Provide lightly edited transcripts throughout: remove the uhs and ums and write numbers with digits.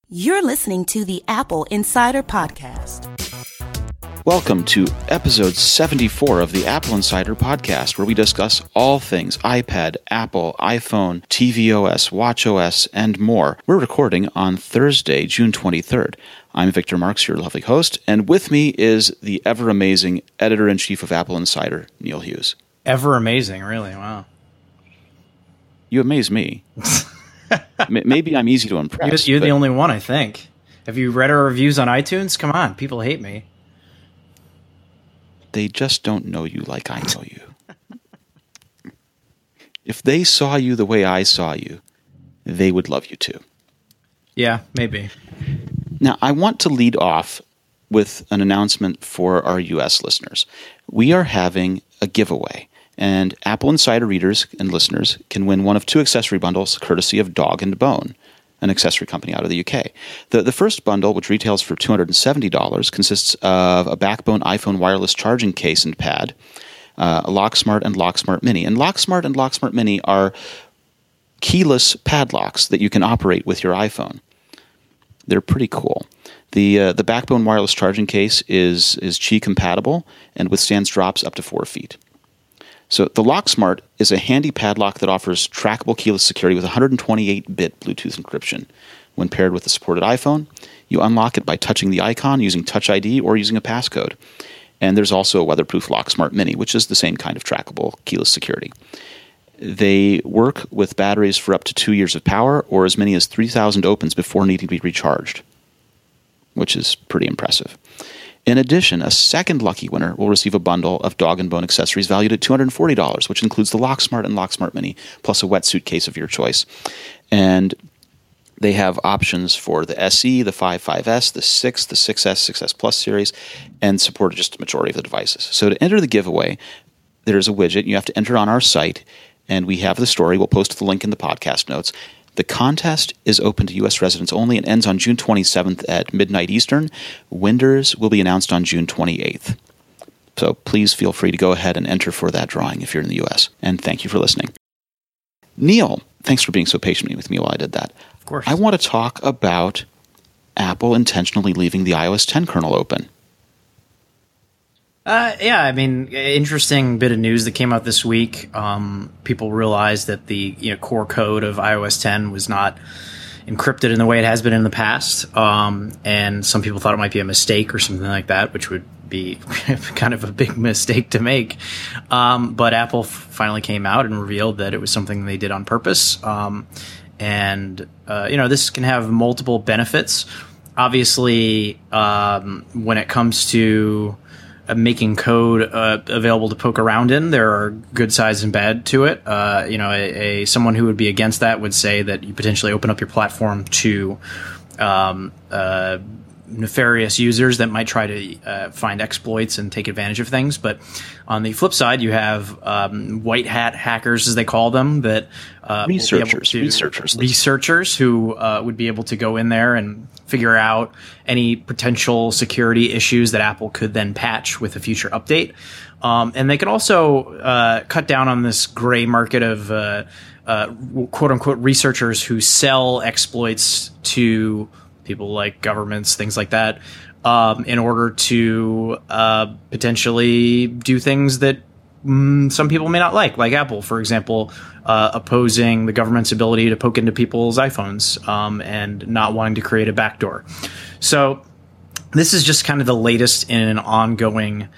You're listening to the Apple Insider Podcast. Welcome to episode 74 of the Apple Insider Podcast, where we discuss all things iPad, Apple, iPhone, tvOS, watchOS, and more. We're recording on Thursday, June 23rd. I'm Victor Marks, your lovely host, and with me is the ever-amazing editor-in-chief of Apple Insider, Neil Hughes. Ever amazing, really, wow. You amaze me. Maybe I'm easy to impress. You're the only one, I think. Have you read our reviews on iTunes? Come on, people hate me. They just don't know you like I know you. If they saw you the way I saw you, they would love you too. Yeah, maybe. Now, I want to lead off with an announcement for our U.S. listeners. We are having a giveaway, and Apple Insider readers and listeners can win one of two accessory bundles courtesy of Dog and Bone, an accessory company out of the UK. The first bundle, which retails for $270, consists of a backbone iPhone wireless charging case and pad, a LockSmart and LockSmart Mini. And LockSmart and LockSmart Mini are keyless padlocks that you can operate with your iPhone. They're pretty cool. The backbone wireless charging case is Qi compatible and withstands drops up to 4 feet. So the LockSmart is a handy padlock that offers trackable keyless security with 128-bit Bluetooth encryption. When paired with the supported iPhone, you unlock it by touching the icon using Touch ID or using a passcode. And there's also a weatherproof LockSmart Mini, which is the same kind of trackable keyless security. They work with batteries for up to 2 years of power or as many as 3,000 opens before needing to be recharged, which is pretty impressive. In addition, a second lucky winner will receive a bundle of Dog and Bone accessories valued at $240, which includes the LockSmart and LockSmart Mini, plus a wetsuit case of your choice. And they have options for the SE, the 5S, the 6, the 6S, 6S Plus series, and support just a majority of the devices. So to enter the giveaway, there's a widget you have to enter on our site, and we have the story. We'll post the link in the podcast notes. The contest is open to U.S. residents only and ends on June 27th at midnight Eastern. Winners will be announced on June 28th. So please feel free to go ahead and enter for that drawing if you're in the U.S. And thank you for listening. Neil, thanks for being so patient with me while I did that. Of course. I want to talk about Apple intentionally leaving the iOS 10 kernel open. Yeah, I mean, interesting bit of news that came out this week. People realized that the core code of iOS 10 was not encrypted in the way it has been in the past, and some people thought it might be a mistake or something like that, which would be kind of a big mistake to make. But Apple finally came out and revealed that it was something they did on purpose, and this can have multiple benefits. Obviously, when it comes to making code available to poke around in, there are good sides and bad to it. Someone who would be against that would say that you potentially open up your platform to nefarious users that might try to find exploits and take advantage of things. But on the flip side, you have white hat hackers, as they call them, that researchers who would be able to go in there and figure out any potential security issues that Apple could then patch with a future update. And they can also cut down on this gray market of quote unquote researchers who sell exploits to people like governments, things like that, in order to potentially do things that some people may not like Apple, for example, opposing the government's ability to poke into people's iPhones and not wanting to create a backdoor. So this is just kind of the latest in an ongoing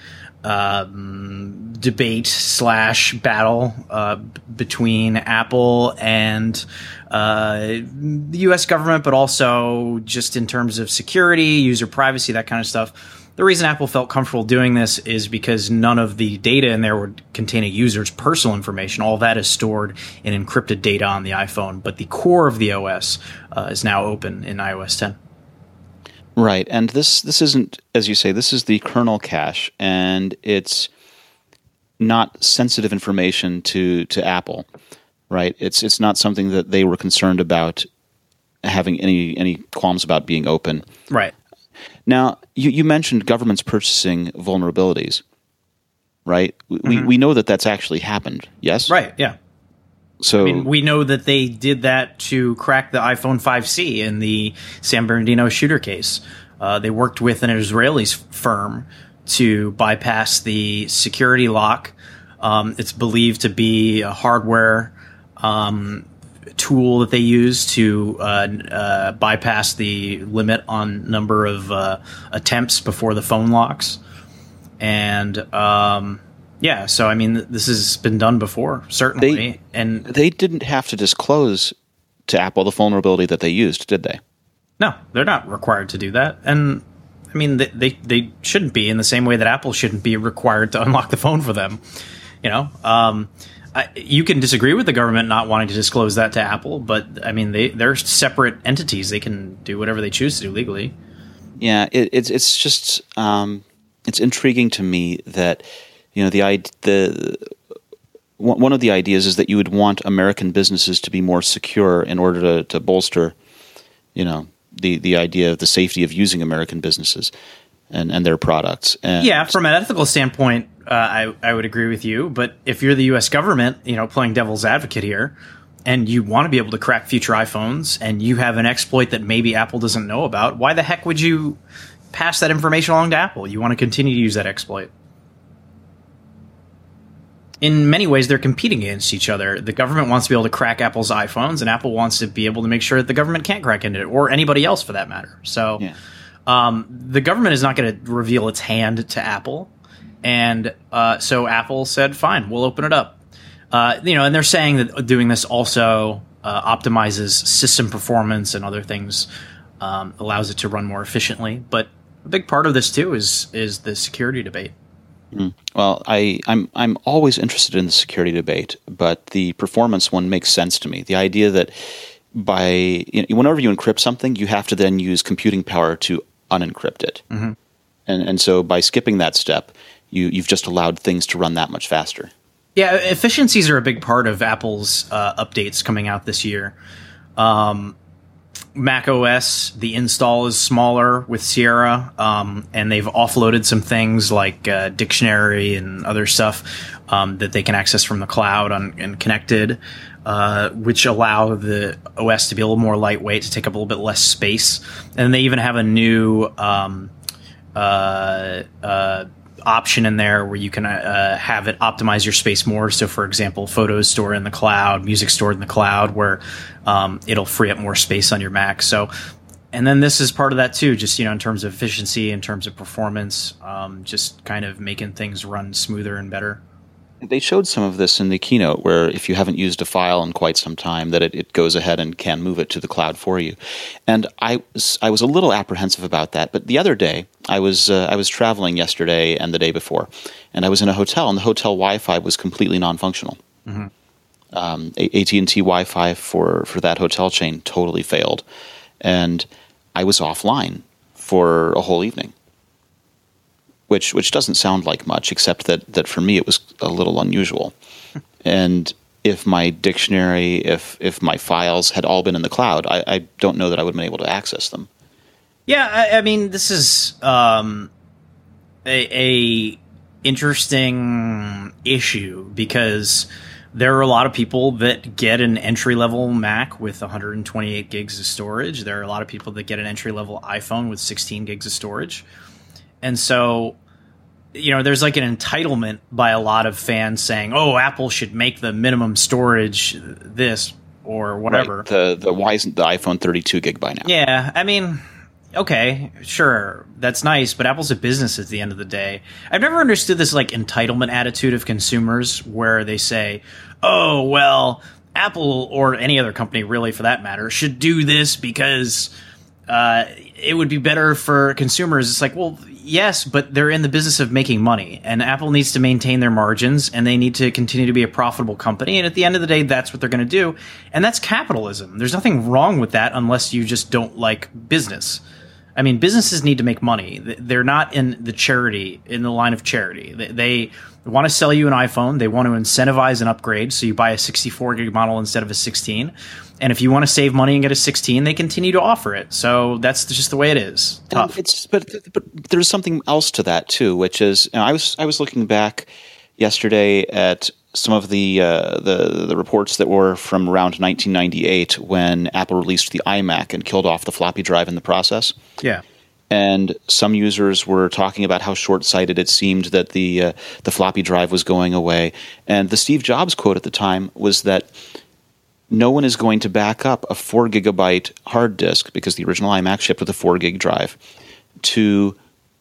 debate/battle between Apple and the U.S. government, but also just in terms of security, user privacy, that kind of stuff. The reason Apple felt comfortable doing this is because none of the data in there would contain a user's personal information. All that is stored in encrypted data on the iPhone, but the core of the OS is now open in iOS 10. Right, and this isn't, as you say, this is the kernel cache, and it's not sensitive information to Apple, right? It's not something that they were concerned about having any qualms about being open. Right. Now, you mentioned governments purchasing vulnerabilities, right? We know that that's actually happened, yes? Right, yeah. So I mean, we know that they did that to crack the iPhone 5C in the San Bernardino shooter case. They worked with an Israeli firm to bypass the security lock. It's believed to be a hardware tool that they use to bypass the limit on number of attempts before the phone locks. And yeah, so I mean, this has been done before, certainly. And they didn't have to disclose to Apple the vulnerability that they used, did they? No, they're not required to do that. And I mean, they shouldn't be, in the same way that Apple shouldn't be required to unlock the phone for them. You know, you can disagree with the government not wanting to disclose that to Apple, but I mean, they're separate entities. They can do whatever they choose to do legally. Yeah, it's just it's intriguing to me that, you know, one of the ideas is that you would want American businesses to be more secure in order to bolster, you know, the idea of the safety of using American businesses and their products. And yeah, from an ethical standpoint, I would agree with you. But if you're the U.S. government, you know, playing devil's advocate here, and you want to be able to crack future iPhones, and you have an exploit that maybe Apple doesn't know about, why the heck would you pass that information along to Apple? You want to continue to use that exploit. In many ways, they're competing against each other. The government wants to be able to crack Apple's iPhones, and Apple wants to be able to make sure that the government can't crack into it, or anybody else for that matter. So the government is not going to reveal its hand to Apple. And so Apple said, fine, we'll open it up. You know, and they're saying that doing this also optimizes system performance and other things, allows it to run more efficiently. But a big part of this, too, is the security debate. Well, I'm always interested in the security debate, but the performance one makes sense to me. The idea that whenever you encrypt something, you have to then use computing power to unencrypt it, and so by skipping that step, you've just allowed things to run that much faster. Yeah, efficiencies are a big part of Apple's updates coming out this year. Mac OS, the install is smaller with Sierra, and they've offloaded some things like dictionary and other stuff that they can access from the cloud and connected, which allow the OS to be a little more lightweight, to take up a little bit less space. And they even have a new option in there where you can have it optimize your space more. So, for example, photos stored in the cloud, music stored in the cloud, where it'll free up more space on your Mac. So, and then this is part of that too, just, you know, in terms of efficiency, in terms of performance, just kind of making things run smoother and better. They showed some of this in the keynote, where if you haven't used a file in quite some time, that it goes ahead and can move it to the cloud for you. And I was a little apprehensive about that. But the other day, I was traveling yesterday and the day before, and I was in a hotel, and the hotel Wi-Fi was completely non-functional. AT&T Wi-Fi for that hotel chain totally failed, and I was offline for a whole evening. Which doesn't sound like much, except that for me it was a little unusual. And if my dictionary, if my files had all been in the cloud, I don't know that I would have been able to access them. Yeah, I mean, this is a interesting issue, because there are a lot of people that get an entry-level Mac with 128 gigs of storage. There are a lot of people that get an entry-level iPhone with 16 gigs of storage. And so, you know, there's like an entitlement by a lot of fans saying, oh, Apple should make the minimum storage this or whatever. Right. Why isn't the iPhone 32 gig by now? Yeah, I mean, okay, sure, that's nice, but Apple's a business at the end of the day. I've never understood this like entitlement attitude of consumers, where they say, oh, well, Apple, or any other company really for that matter, should do this because it would be better for consumers. It's like, well, yes, but they're in the business of making money, and Apple needs to maintain their margins, and they need to continue to be a profitable company. And at the end of the day, that's what they're going to do. And that's capitalism. There's nothing wrong with that, unless you just don't like business. I mean, businesses need to make money. They're not in the line of charity. They want to sell you an iPhone. They want to incentivize an upgrade, so you buy a 64 gig model instead of a 16. And if you want to save money and get a 16, they continue to offer it. So that's just the way it is. Tough. But there's something else to that too, which is, I was looking back yesterday at some of the reports that were from around 1998 when Apple released the iMac and killed off the floppy drive in the process. Yeah. And some users were talking about how short-sighted it seemed that the floppy drive was going away. And the Steve Jobs quote at the time was that no one is going to back up a 4 gigabyte hard disk, because the original iMac shipped with a 4 gig drive, to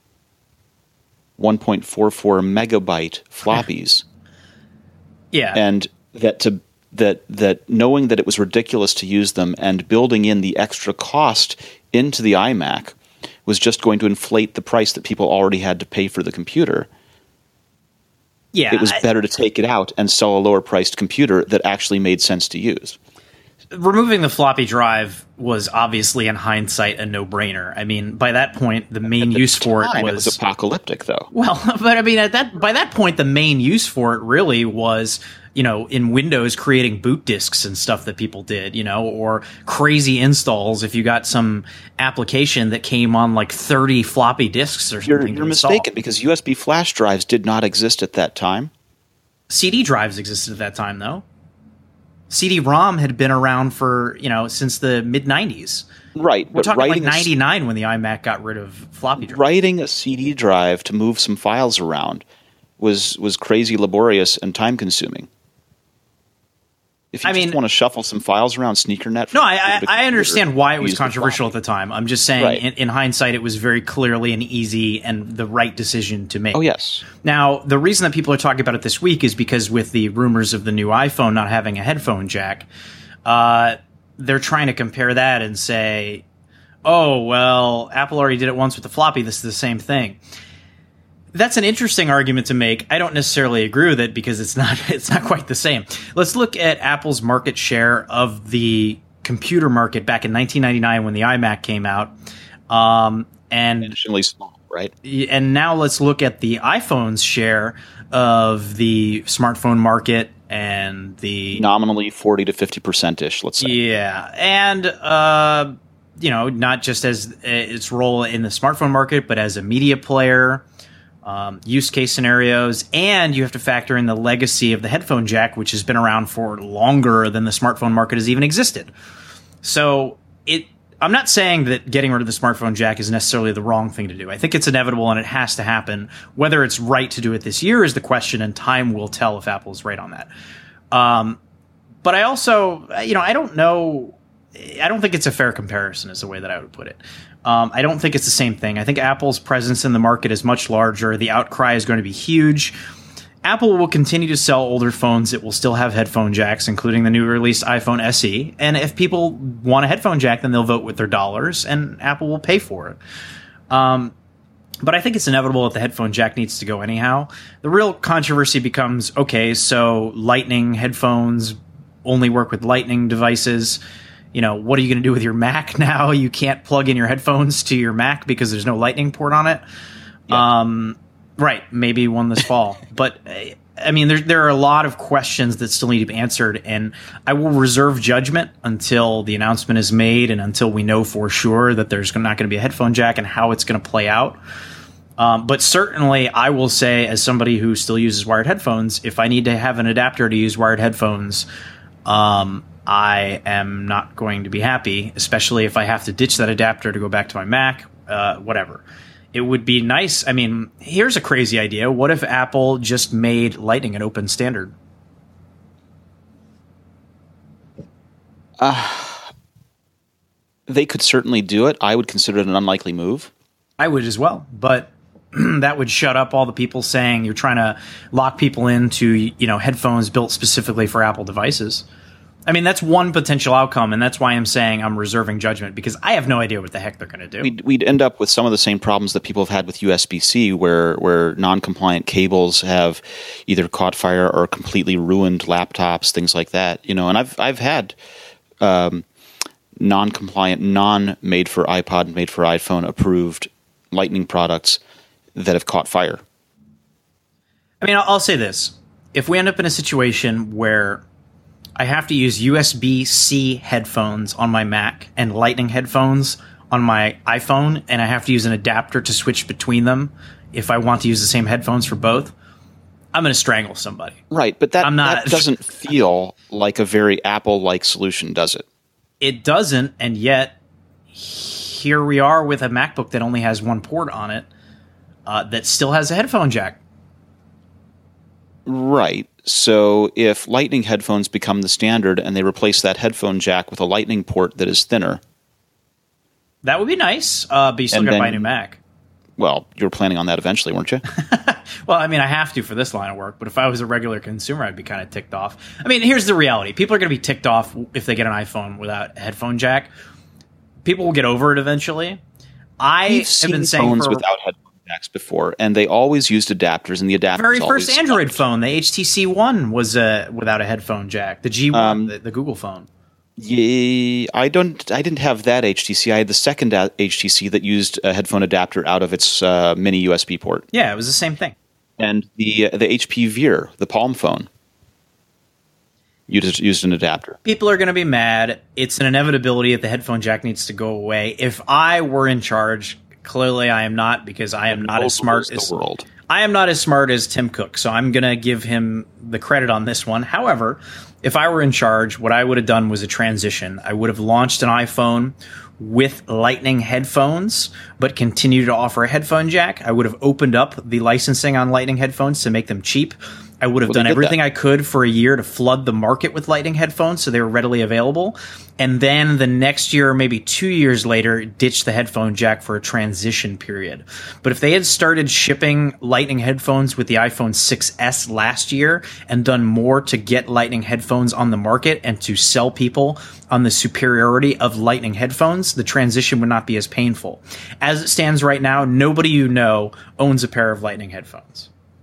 1.44 megabyte floppies. Yeah. And that knowing that it was ridiculous to use them and building in the extra cost into the iMac was just going to inflate the price that people already had to pay for the computer. Yeah, it was better to take it out and sell a lower priced computer that actually made sense to use. Removing the floppy drive was obviously, in hindsight, a no-brainer. I mean, by that point, the main use for it was apocalyptic, though. Well, but I mean, by that point, the main use for it really was, in Windows, creating boot disks and stuff that people did, or crazy installs if you got some application that came on like 30 floppy disks or something. You're mistaken, because USB flash drives did not exist at that time. CD drives existed at that time, though. CD-ROM had been around for, since the mid-90s. Right. We're talking like 99 when the iMac got rid of floppy drives. Writing a CD drive to move some files around was crazy laborious and time-consuming. If you just want to shuffle some files around SneakerNet... No, I understand why it was controversial at the time. I'm just saying, right. in hindsight, it was very clearly an easy and the right decision to make. Oh, yes. Now, the reason that people are talking about it this week is because with the rumors of the new iPhone not having a headphone jack, they're trying to compare that and say, oh, well, Apple already did it once with the floppy. This is the same thing. That's an interesting argument to make. I don't necessarily agree with it because it's not quite the same. Let's look at Apple's market share of the computer market back in 1999 when the iMac came out. And intentionally small, right? And now let's look at the iPhone's share of the smartphone market and the nominally 40 to 50%-ish, let's say. Yeah. And not just as its role in the smartphone market, but as a media player. Use case scenarios, and you have to factor in the legacy of the headphone jack, which has been around for longer than the smartphone market has even existed. So I'm not saying that getting rid of the smartphone jack is necessarily the wrong thing to do. I think it's inevitable and it has to happen. Whether it's right to do it this year is the question, and time will tell if Apple is right on that. But I also, I don't know. I don't think it's a fair comparison is the way that I would put it. I don't think it's the same thing. I think Apple's presence in the market is much larger. The outcry is going to be huge. Apple will continue to sell older phones that will still have headphone jacks, including the new released iPhone SE. And if people want a headphone jack, then they'll vote with their dollars, and Apple will pay for it. But I think it's inevitable that the headphone jack needs to go anyhow. The real controversy becomes, okay, so Lightning headphones only work with Lightning devices. What are you going to do with your Mac now? You can't plug in your headphones to your Mac because there's no Lightning port on it. Yeah. Right. Maybe one this fall. But, I mean, there are a lot of questions that still need to be answered, and I will reserve judgment until the announcement is made and until we know for sure that there's not going to be a headphone jack and how it's going to play out. But certainly, I will say, as somebody who still uses wired headphones, if I need to have an adapter to use wired headphones, I am not going to be happy, especially if I have to ditch that adapter to go back to my Mac, whatever. It would be nice. I mean, here's a crazy idea. What if Apple just made Lightning an open standard? They could certainly do it. I would consider it an unlikely move. I would as well, but that would shut up all the people saying you're trying to lock people into, headphones built specifically for Apple devices. I mean, that's one potential outcome, and that's why I'm saying I'm reserving judgment, because I have no idea what the heck they're going to do. We'd end up with some of the same problems that people have had with USB-C, where non-compliant cables have either caught fire or completely ruined laptops, things like that. And I've had non-compliant, non-made for iPod, made for iPhone approved Lightning products that have caught fire. I mean, I'll say this. If we end up in a situation where I have to use USB-C headphones on my Mac and Lightning headphones on my iPhone, and I have to use an adapter to switch between them if I want to use the same headphones for both, I'm going to strangle somebody. Right, but that, I'm not- that doesn't feel like a very Apple-like solution, does it? It doesn't, and yet here we are with a MacBook that only has one port on it that still has a headphone jack. Right. So if Lightning headphones become the standard and they replace that headphone jack with a Lightning port that is thinner, That would be nice, but you still And got to then- buy a new Mac. well, you were planning on that eventually, weren't you? Well, I mean, I have to for this line of work, but if I was a regular consumer, I'd be kind of ticked off. I mean, here's the reality. People are going to be ticked off if they get an iPhone without a headphone jack. People will get over it eventually. I We've have seen been saying phones for without headphone jacks before, and they always used adapters, and the adapters very always first Android sucked. phone, the HTC One, was without a headphone jack. The G1, the Google phone. Yeah, I didn't have that HTC. I had the second HTC that used a headphone adapter out of its mini USB port, Yeah, it was the same thing. and the HP Veer, the Palm phone, used an adapter. People are going to be mad. It's an inevitability that the headphone jack needs to go away. If I were in charge, clearly I am not, because I am not as smart as the world. I am not as smart as Tim Cook, so I'm going to give him the credit on this one. However, if I were in charge, what I would have done was a transition. I would have launched an iPhone with Lightning headphones, but continued to offer a headphone jack. I would have opened up the licensing on Lightning headphones to make them cheap. I would have Well, they done did everything that. I could for a year to flood the market with Lightning headphones so they were readily available. And then the next year, or maybe 2 years later, ditch the headphone jack for a transition period. But if they had started shipping Lightning headphones with the iPhone 6S last year and done more to get Lightning headphones on the market and to sell people on the superiority of Lightning headphones, the transition would not be as painful. As it stands right now, nobody you know owns a pair of Lightning headphones.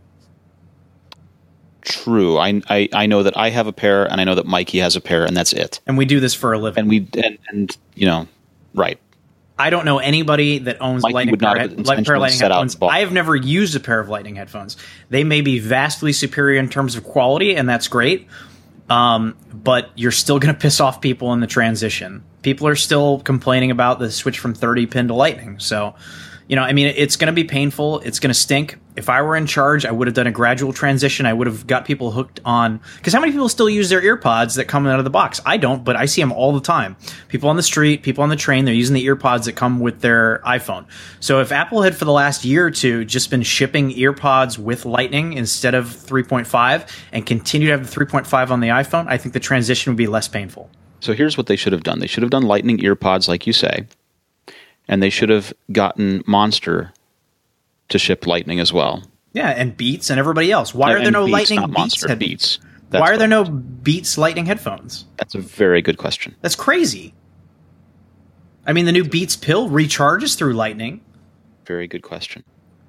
True. I know that I have a pair, and I know that Mikey has a pair, and that's it. And we do this for a living. And you know, right. I don't know anybody that owns Mikey Lightning would not pair have pair of intentionally Lightning set out headphones. and bought I have never used a pair of Lightning headphones. They may be vastly superior in terms of quality, and that's great. But you're still going to piss off people in the transition. People are still complaining about the switch from 30 pin to Lightning. So, you know, I mean, it's going to be painful. It's going to stink. If I were in charge, I would have done a gradual transition. I would have got people hooked on, because how many people still use their earpods that come out of the box? I don't, but I see them all the time. People on the street, people on the train, they're using the earpods that come with their iPhone. So if Apple had for the last year or two just been shipping earpods with Lightning instead of 3.5 and continue to have the 3.5 on the iPhone, I think the transition would be less painful. So here's what they should have done. They should have done Lightning earpods, like you say, and they should have gotten Monster to ship Lightning as well. Yeah, and Beats and everybody else. Why are there no Beats, Lightning not Beats? Monster, Beats. That's Why are there what- no Beats Lightning headphones? That's a very good question. That's crazy. I mean, the new Beats pill recharges through Lightning. Very good question.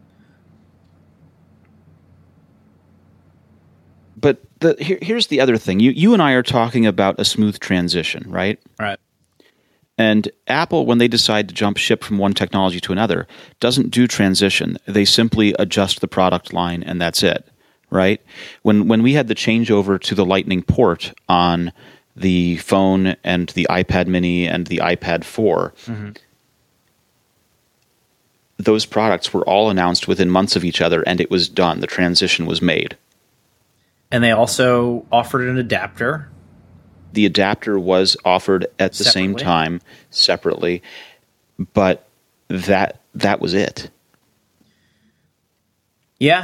But here's the other thing. You and I are talking about a smooth transition, right? Right. And Apple, when they decide to jump ship from one technology to another, doesn't do transition. They simply adjust the product line, and that's it, right? When we had the changeover to the Lightning port on the phone and the iPad mini and the iPad 4, those products were all announced within months of each other, and it was done. The transition was made. And they also offered an adapter. The adapter was offered at the same Separately. time, separately, but that was it. Yeah.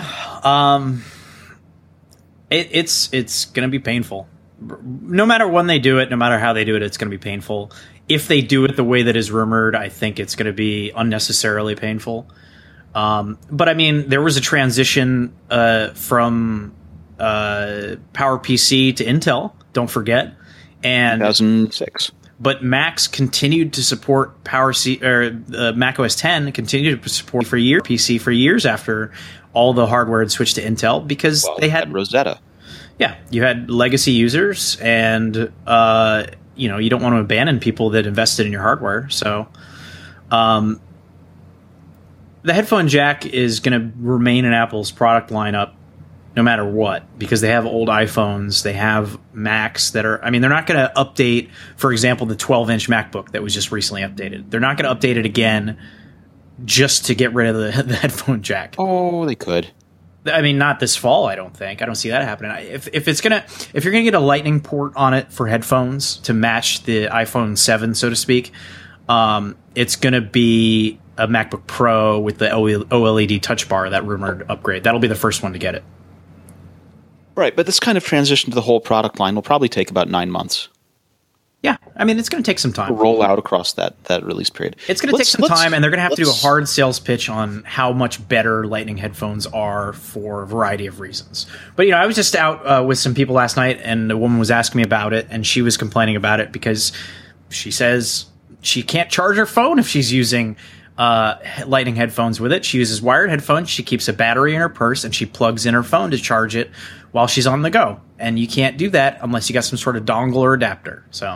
It's going to be painful. No matter when they do it, no matter how they do it, it's going to be painful. If they do it the way that is rumored, I think it's going to be unnecessarily painful. But I mean, there was a transition from PowerPC to Intel, don't forget. And 2006. but Macs continued to support Mac OS 10 continued to support PC for years after all the hardware had switched to Intel, because Well, they had Rosetta. Yeah, you had legacy users, and you don't want to abandon people that invested in your hardware. So, the headphone jack is going to remain in Apple's product lineup no matter what, because they have old iPhones, they have Macs that are. I mean, they're not going to update, for example, the 12-inch MacBook that was just recently updated. They're not going to update it again just to get rid of the headphone jack. Oh, they could. I mean, not this fall. I don't think. I don't see that happening. If you're gonna get a Lightning port on it for headphones to match the iPhone 7, so to speak, it's gonna be a MacBook Pro with the OLED Touch Bar, that rumored upgrade. That'll be the first one to get it. Right, but this kind of transition to the whole product line will probably take about 9 months. Yeah, I mean, it's going to take some time to roll out across that release period. It's going to take some time, and they're going to have to do a hard sales pitch on how much better Lightning headphones are for a variety of reasons. But, I was just out with some people last night, and a woman was asking me about it, and she was complaining about it because she says she can't charge her phone if she's using Lightning headphones with it. She uses wired headphones. She keeps a battery in her purse, and she plugs in her phone to charge it while she's on the go. And you can't do that unless you got some sort of dongle or adapter. So...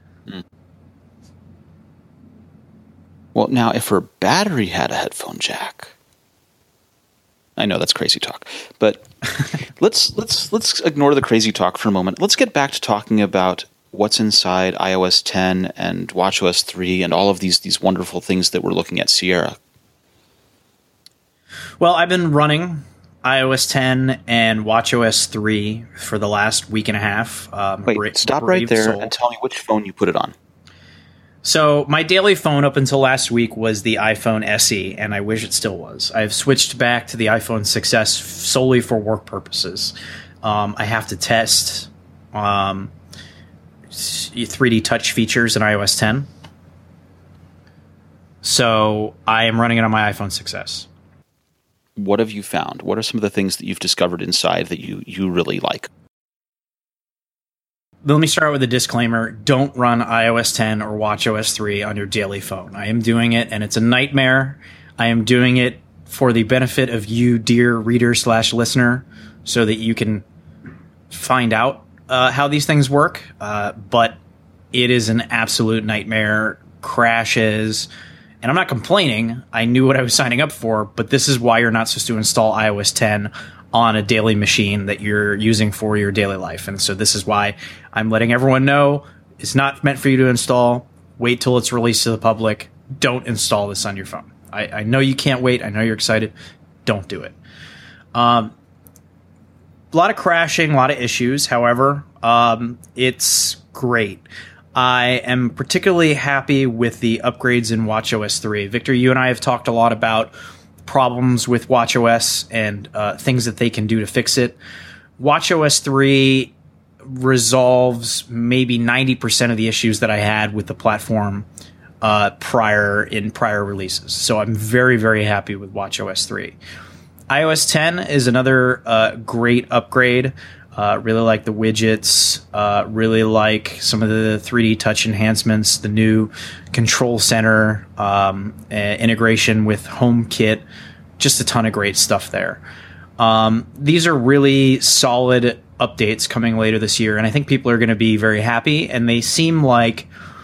Well, now, if her battery had a headphone jack, I know that's crazy talk, but let's ignore the crazy talk for a moment. Let's get back to talking about what's inside iOS 10 and watchOS 3 and all of these wonderful things that we're looking at Sierra. Well, I've been running iOS 10 and watchOS 3 for the last week and a half. Wait, stop right there and tell me which phone you put it on. So my daily phone up until last week was the iPhone SE, and I wish it still was. I've switched back to the iPhone 6S solely for work purposes. I have to test 3D touch features in iOS 10. So I am running it on my iPhone 6S. What have you found? What are some of the things that you've discovered inside that you really like? Let me start with a disclaimer. Don't run iOS 10 or watchOS 3 on your daily phone. I am doing it, and it's a nightmare. I am doing it for the benefit of you, dear reader/listener, so that you can find out how these things work. But it is an absolute nightmare. Crashes. And I'm not complaining. I knew what I was signing up for, but this is why you're not supposed to install iOS 10 on a daily machine that you're using for your daily life. And so this is why I'm letting everyone know it's not meant for you to install. Wait till it's released to the public. Don't install this on your phone. I know you can't wait. I know you're excited. Don't do it. A lot of crashing, a lot of issues. However, it's great. I am particularly happy with the upgrades in watchOS 3. Victor, you and I have talked a lot about problems with watchOS and things that they can do to fix it. watchOS 3 resolves maybe 90% of the issues that I had with the platform prior releases. So I'm very, very happy with watchOS 3. iOS 10 is another great upgrade. Really like the widgets, really like some of the 3D touch enhancements, the new control center, integration with HomeKit, just a ton of great stuff there. These are really solid updates coming later this year, and I think people are going to be very happy, and they seem like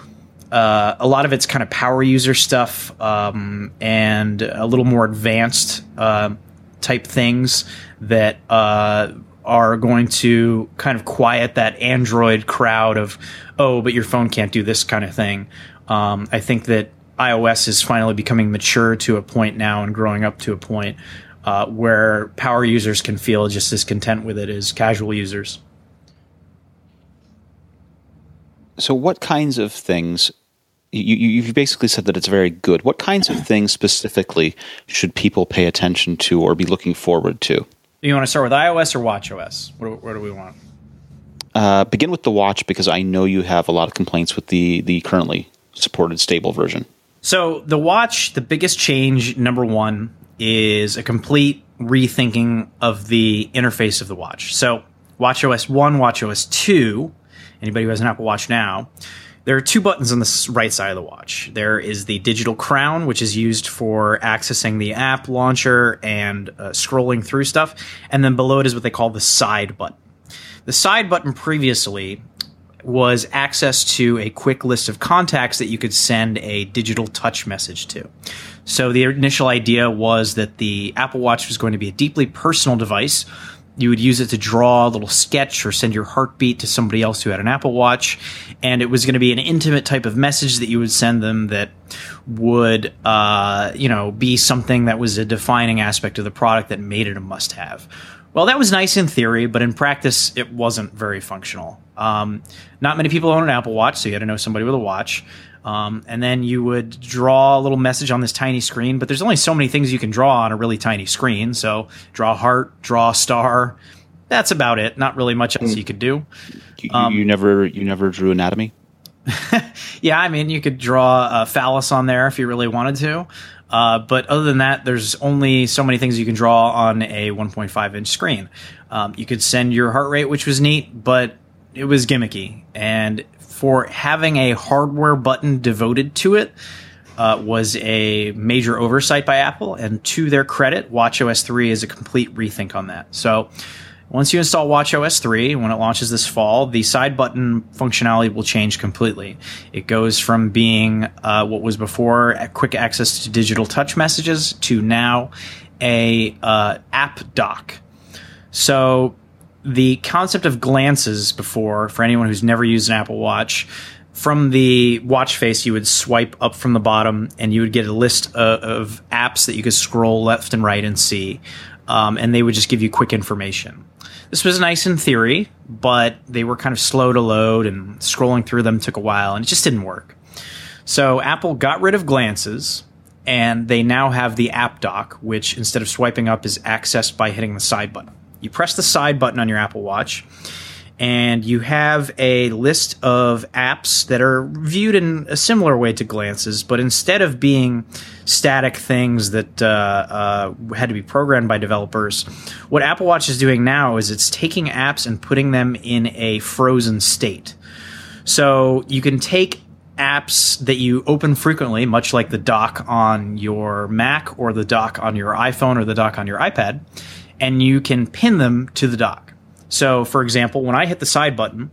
a lot of it's kind of power user stuff and a little more advanced type things that are going to kind of quiet that Android crowd of, oh, but your phone can't do this kind of thing. I think that iOS is finally becoming mature to a point now and growing up to a point where power users can feel just as content with it as casual users. So what kinds of things, you've basically said that it's very good. What kinds of things specifically should people pay attention to or be looking forward to? Do you want to start with iOS or watchOS? Where do we want? Begin with the watch, because I know you have a lot of complaints with the currently supported stable version. So the watch, the biggest change, number one, is a complete rethinking of the interface of the watch. So watchOS 1, watchOS 2, anybody who has an Apple Watch now, there are two buttons on the right side of the watch. There is the digital crown, which is used for accessing the app launcher and scrolling through stuff. And then below it is what they call the side button. The side button previously was access to a quick list of contacts that you could send a digital touch message to. So the initial idea was that the Apple Watch was going to be a deeply personal device You would use it to draw a little sketch or send your heartbeat to somebody else who had an Apple Watch. And it was going to be an intimate type of message that you would send them that would, be something that was a defining aspect of the product that made it a must-have. Well, that was nice in theory, but in practice, it wasn't very functional. Not many people own an Apple Watch, so you had to know somebody with a watch. And then you would draw a little message on this tiny screen, but there's only so many things you can draw on a really tiny screen. So draw a heart, draw a star. That's about it. Not really much else you could do. You never drew anatomy? Yeah, I mean, you could draw a phallus on there if you really wanted to. But other than that, there's only so many things you can draw on a 1.5-inch screen. You could send your heart rate, which was neat, but it was gimmicky. And for having a hardware button devoted to it was a major oversight by Apple. And to their credit, watchOS 3 is a complete rethink on that. So once you install watchOS 3, when it launches this fall, the side button functionality will change completely. It goes from being what was before a quick access to digital touch messages to now a app dock. So the concept of glances before, for anyone who's never used an Apple Watch, from the watch face, you would swipe up from the bottom and you would get a list of apps that you could scroll left and right and see. And they would just give you quick information. This was nice in theory, but they were kind of slow to load and scrolling through them took a while and it just didn't work. So Apple got rid of glances and they now have the app dock, which instead of swiping up is accessed by hitting the side button. You press the side button on your Apple Watch, and you have a list of apps that are viewed in a similar way to glances, but instead of being static things that had to be programmed by developers, what Apple Watch is doing now is it's taking apps and putting them in a frozen state. So you can take apps that you open frequently, much like the dock on your Mac or the dock on your iPhone or the dock on your iPad, and you can pin them to the dock. So, for example, when I hit the side button,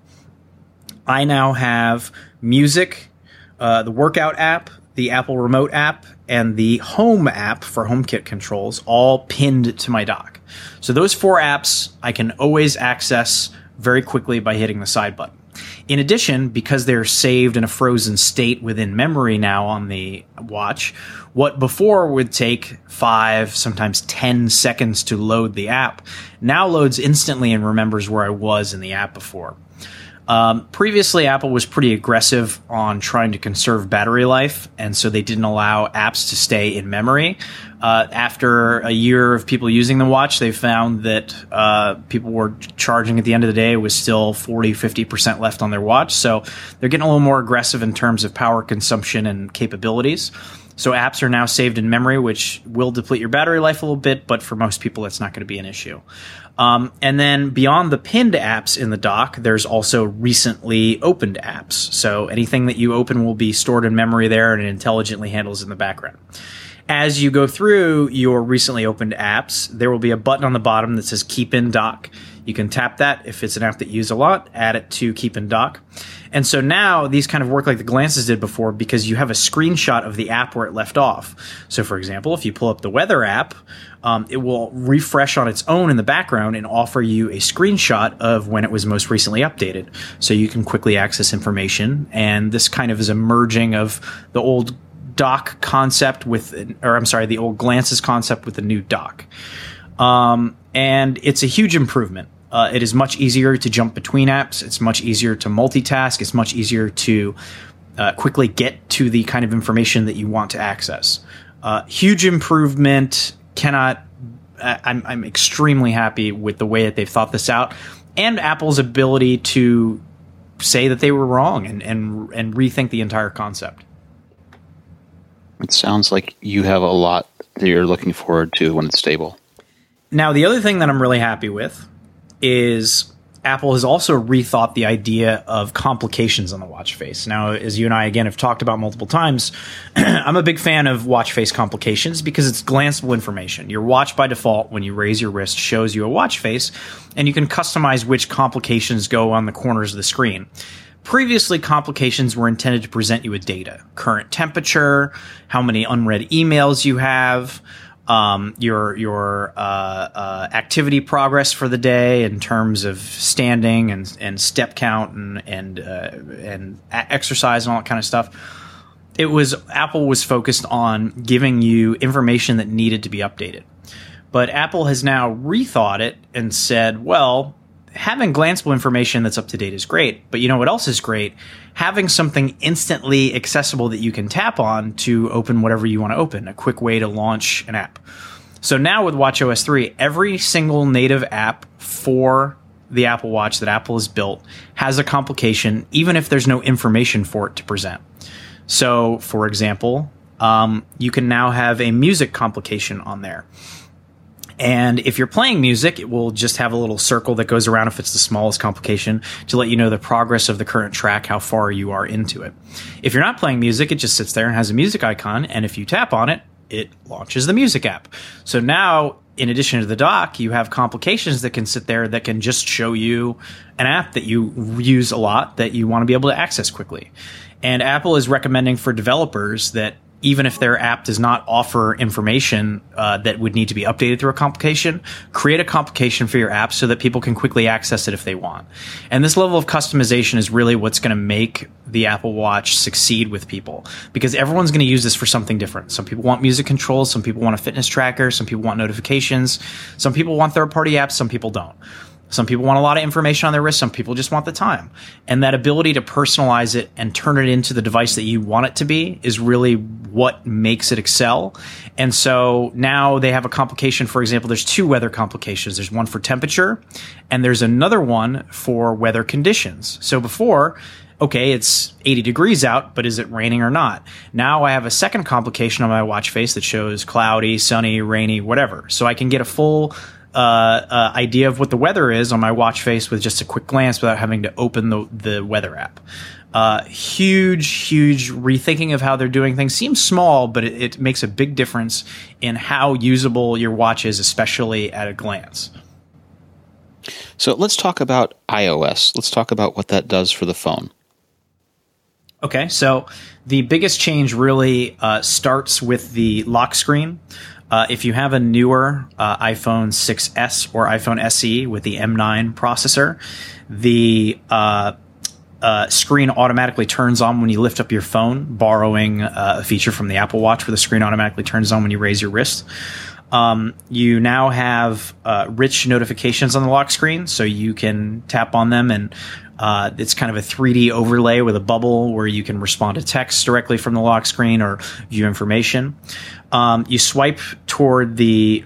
I now have music, the workout app, the Apple Remote app, and the Home app for HomeKit controls all pinned to my dock. So those 4 apps I can always access very quickly by hitting the side button. In addition, because they're saved in a frozen state within memory now on the watch, what before would take 5, sometimes 10 seconds to load the app, now loads instantly and remembers where I was in the app before. Previously, Apple was pretty aggressive on trying to conserve battery life, and so they didn't allow apps to stay in memory. After a year of people using the watch, they found that people were charging at the end of the day was still 40-50% left on their watch. So they're getting a little more aggressive in terms of power consumption and capabilities. So apps are now saved in memory, which will deplete your battery life a little bit, but for most people, it's not going to be an issue. And then beyond the pinned apps in the dock, there's also recently opened apps. So anything that you open will be stored in memory there and it intelligently handles in the background. As you go through your recently opened apps, there will be a button on the bottom that says Keep in Dock. You can tap that if it's an app that you use a lot, add it to Keep in Dock. And so now these kind of work like the glances did before because you have a screenshot of the app where it left off. So for example, if you pull up the weather app, it will refresh on its own in the background and offer you a screenshot of when it was most recently updated. So you can quickly access information. And this kind of is a merging of the old dock concept the old glances concept with the new dock. And it's a huge improvement. It is much easier to jump between apps. It's much easier to multitask. It's much easier to quickly get to the kind of information that you want to access. Huge improvement. I'm extremely happy with the way that they've thought this out and Apple's ability to say that they were wrong and rethink the entire concept. It sounds like you have a lot that you're looking forward to when it's stable. Now, the other thing that I'm really happy with is Apple has also rethought the idea of complications on the watch face. Now, as you and I, again, have talked about multiple times, I'm a big fan of watch face complications because it's glanceable information. Your watch, by default, when you raise your wrist, shows you a watch face, and you can customize which complications go on the corners of the screen. Previously, complications were intended to present you with data, current temperature, how many unread emails you have, your activity progress for the day in terms of standing and step count and exercise and all that kind of stuff. Apple was focused on giving you information that needed to be updated. But Apple has now rethought it and said, well, having glanceable information that's up to date is great, but you know what else is great? Having something instantly accessible that you can tap on to open whatever you want to open, a quick way to launch an app. So now with watchOS 3, every single native app for the Apple Watch that Apple has built has a complication, even if there's no information for it to present. So, for example, you can now have a music complication on there. And if you're playing music, it will just have a little circle that goes around if it's the smallest complication to let you know the progress of the current track, how far you are into it. If you're not playing music, it just sits there and has a music icon. And if you tap on it, it launches the music app. So now, in addition to the dock, you have complications that can sit there that can just show you an app that you use a lot that you want to be able to access quickly. And Apple is recommending for developers that even if their app does not offer information that would need to be updated through a complication, create a complication for your app so that people can quickly access it if they want. And this level of customization is really what's going to make the Apple Watch succeed with people, because everyone's going to use this for something different. Some people want music controls, some people want a fitness tracker, some people want notifications, some people want third-party apps, some people don't. Some people want a lot of information on their wrist. Some people just want the time. And that ability to personalize it and turn it into the device that you want it to be is really what makes it excel. And so now they have a complication. For example, there's two weather complications. There's one for temperature, and there's another one for weather conditions. So before, okay, it's 80 degrees out, but is it raining or not? Now I have a second complication on my watch face that shows cloudy, sunny, rainy, whatever. So I can get a full idea of what the weather is on my watch face with just a quick glance without having to open the weather app. Huge rethinking of how they're doing things. Seems small, but it makes a big difference in how usable your watch is, especially at a glance. So let's talk about iOS. Let's talk about what that does for the phone. Okay, so the biggest change really starts with the lock screen. If you have a newer iPhone 6S or iPhone SE with the M9 processor, the screen automatically turns on when you lift up your phone, borrowing a feature from the Apple Watch where the screen automatically turns on when you raise your wrist. You now have rich notifications on the lock screen, so you can tap on them and it's kind of a 3D overlay with a bubble where you can respond to text directly from the lock screen or view information. You swipe toward the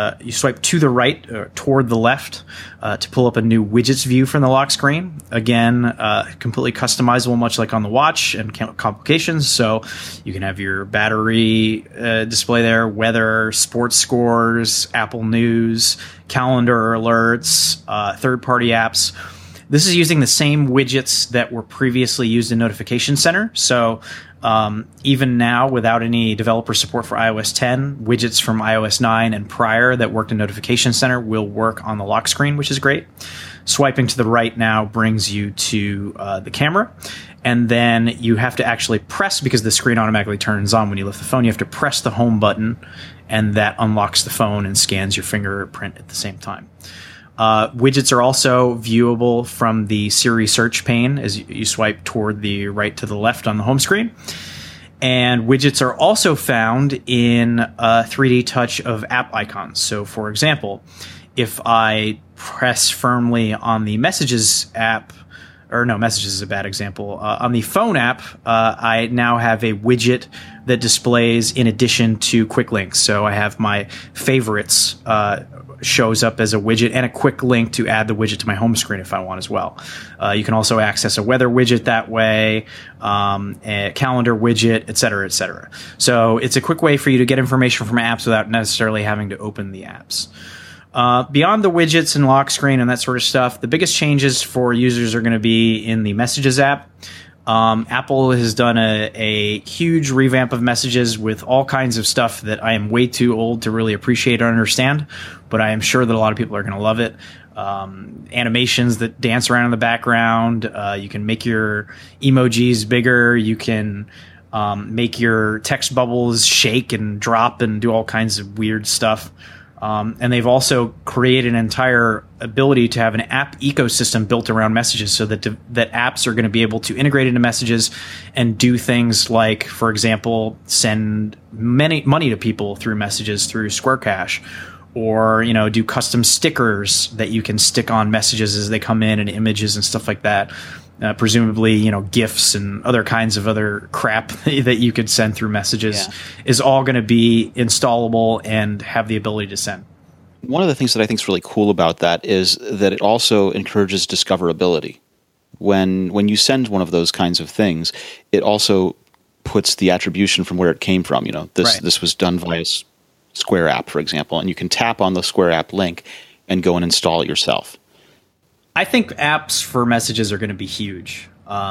right, toward the left, to pull up a new widgets view from the lock screen. Again, completely customizable, much like on the watch and complications. So you can have your battery display there, weather, sports scores, Apple News, calendar alerts, third-party apps. This is using the same widgets that were previously used in Notification Center. So even now, without any developer support for iOS 10, widgets from iOS 9 and prior that worked in Notification Center will work on the lock screen, which is great. Swiping to the right now brings you to the camera. And then you have to actually press, because the screen automatically turns on when you lift the phone, you have to press the home button, and that unlocks the phone and scans your fingerprint at the same time. Widgets are also viewable from the Siri search pane as you swipe toward the right to the left on the home screen. And widgets are also found in 3D touch of app icons. So, for example, if I press firmly on the Messages app, or no, Messages is a bad example. On the phone app, I now have a widget that displays in addition to quick links. So I have my favorites shows up as a widget and a quick link to add the widget to my home screen if I want as well. You can also access a weather widget that way, a calendar widget, et cetera, et cetera. So it's a quick way for you to get information from apps without necessarily having to open the apps. Beyond the widgets and lock screen and that sort of stuff, the biggest changes for users are going to be in the Messages app. Apple has done a huge revamp of Messages with all kinds of stuff that I am way too old to really appreciate or understand, but I am sure that a lot of people are going to love it. Animations that dance around in the background. You can make your emojis bigger. You can make your text bubbles shake and drop and do all kinds of weird stuff. And they've also created an entire ability to have an app ecosystem built around messages, so that that apps are going to be able to integrate into messages and do things like, for example, send money to people through messages through Square Cash, or do custom stickers that you can stick on messages as they come in, and images and stuff like that. Presumably, GIFs and other kinds of other crap that you could send through messages is all going to be installable and have the ability to send. One of the things that I think is really cool about that is that it also encourages discoverability. When you send one of those kinds of things, it also puts the attribution from where it came from. This was done via Square app, for example, and you can tap on the Square app link and go and install it yourself. I think apps for messages are going to be huge.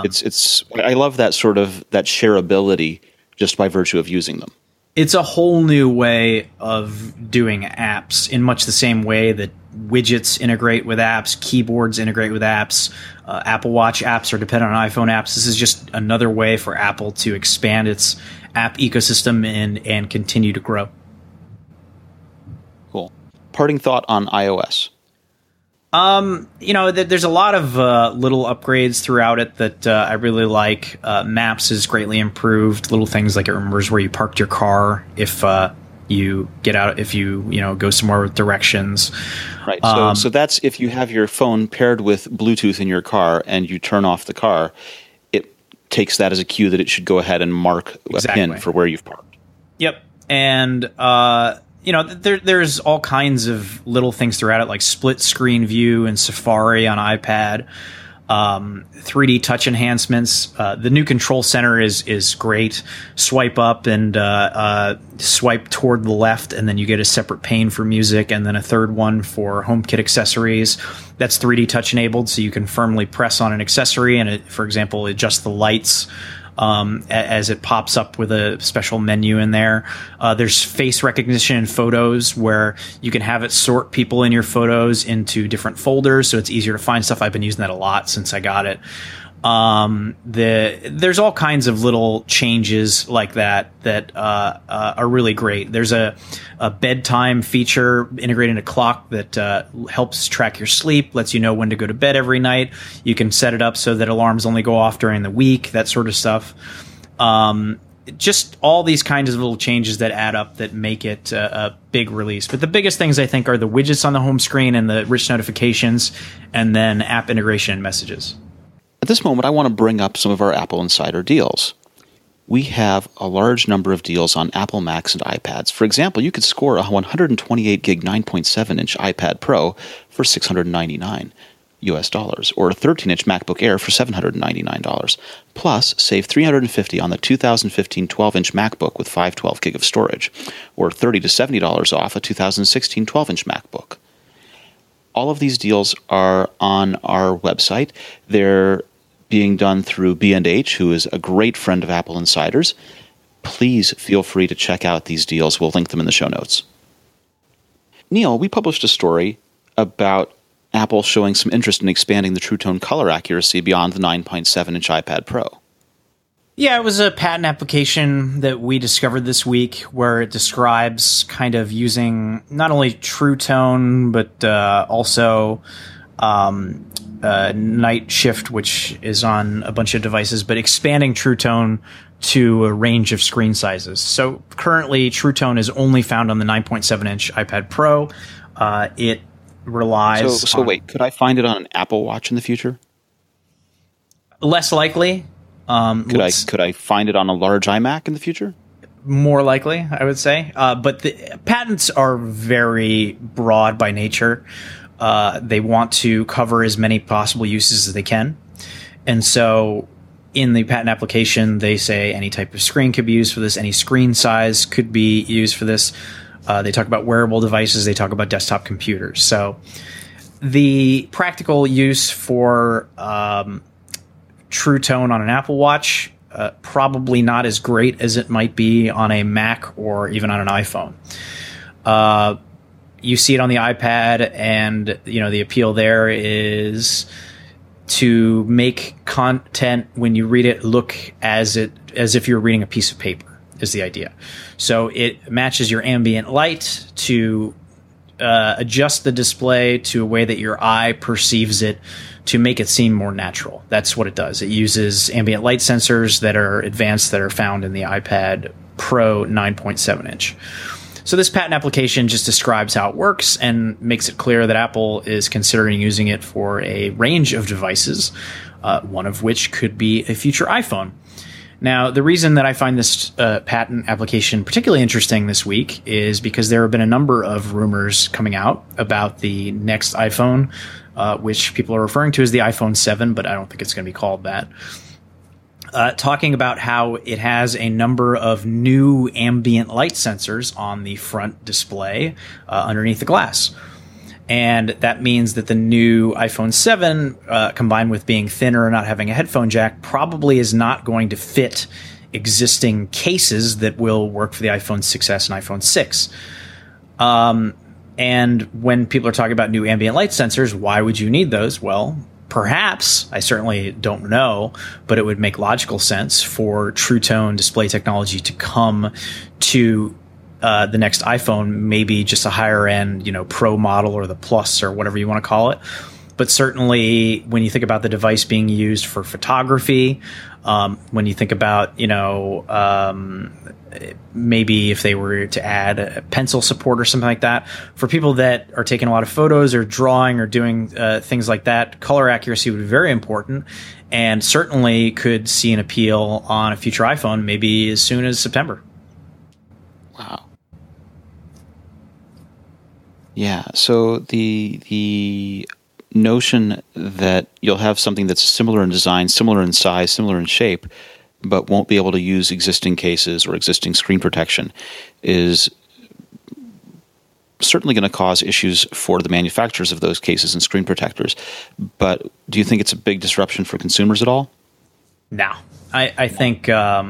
I love that sort of that shareability just by virtue of using them. It's a whole new way of doing apps, in much the same way that widgets integrate with apps, keyboards integrate with apps, Apple Watch apps are dependent on iPhone apps. This is just another way for Apple to expand its app ecosystem and continue to grow. Cool. Parting thought on iOS. There's a lot of little upgrades throughout it that I really like. Maps is greatly improved. Little things like it remembers where you parked your car if you get out, if you go somewhere with directions. Right. So that's if you have your phone paired with Bluetooth in your car and you turn off the car, it takes that as a cue that it should go ahead and mark a pin for where you've parked. Yep. And there's all kinds of little things throughout it, like split screen view and Safari on iPad, 3D touch enhancements. The new control center is great. Swipe up and swipe toward the left, and then you get a separate pane for music, and then a third one for HomeKit accessories. That's 3D touch enabled, so you can firmly press on an accessory and it, for example, adjust the lights as it pops up with a special menu in there. There's face recognition in Photos, where you can have it sort people in your photos into different folders, so it's easier to find stuff. I've been using that a lot since I got it. There's all kinds of little changes like that are really great. There's a bedtime feature integrated into clock that helps track your sleep, lets you know when to go to bed every night. You can set it up so that alarms only go off during the week, that sort of stuff. Just all these kinds of little changes that add up that make it a big release. But the biggest things, I think, are the widgets on the home screen and the rich notifications, and then app integration and messages. At this moment, I want to bring up some of our Apple Insider deals. We have a large number of deals on Apple Macs and iPads. For example, you could score a 128 gig 9.7-inch iPad Pro for $699 US, or a 13-inch MacBook Air for $799. Plus, save $350 on the 2015 12-inch MacBook with 512 gig of storage, or $30 to $70 off a 2016 12-inch MacBook. All of these deals are on our website. They're being done through B&H, who is a great friend of Apple Insiders. Please feel free to check out these deals. We'll link them in the show notes. Neil, we published a story about Apple showing some interest in expanding the True Tone color accuracy beyond the 9.7-inch iPad Pro. Yeah, it was a patent application that we discovered this week where it describes kind of using not only True Tone, but also Night Shift, which is on a bunch of devices, but expanding True Tone to a range of screen sizes. So currently, True Tone is only found on the 9.7-inch iPad Pro. It relies So wait, could I find it on an Apple Watch in the future? Less likely. Could I find it on a large iMac in the future? More likely, I would say. But the patents are very broad by nature. They want to cover as many possible uses as they can. And so in the patent application, they say any type of screen could be used for this. Any screen size could be used for this. They talk about wearable devices. They talk about desktop computers. So the practical use for True Tone on an Apple Watch, probably not as great as it might be on a Mac or even on an iPhone. You see it on the iPad, and the appeal there is to make content when you read it look as it as if you're reading a piece of paper, is the idea. So it matches your ambient light to adjust the display to a way that your eye perceives it to make it seem more natural. That's what it does. It uses ambient light sensors that are advanced, that are found in the iPad Pro 9.7 inch. So this patent application just describes how it works and makes it clear that Apple is considering using it for a range of devices, one of which could be a future iPhone. Now, the reason that I find this patent application particularly interesting this week is because there have been a number of rumors coming out about the next iPhone, which people are referring to as the iPhone 7, but I don't think it's going to be called that. Talking about how it has a number of new ambient light sensors on the front display underneath the glass. And that means that the new iPhone 7, combined with being thinner and not having a headphone jack, probably is not going to fit existing cases that will work for the iPhone 6S and iPhone 6. And when people are talking about new ambient light sensors, why would you need those? Well, perhaps, I certainly don't know, but it would make logical sense for True Tone display technology to come to the next iPhone, maybe just a higher end, Pro model or the Plus or whatever you want to call it. But certainly when you think about the device being used for photography, when you think about, maybe if they were to add a pencil support or something like that, for people that are taking a lot of photos or drawing or doing things like that, color accuracy would be very important and certainly could see an appeal on a future iPhone, maybe as soon as September. Wow. Yeah, so the notion that you'll have something that's similar in design, similar in size, similar in shape, but won't be able to use existing cases or existing screen protection is certainly going to cause issues for the manufacturers of those cases and screen protectors. But do you think it's a big disruption for consumers at all? No. I think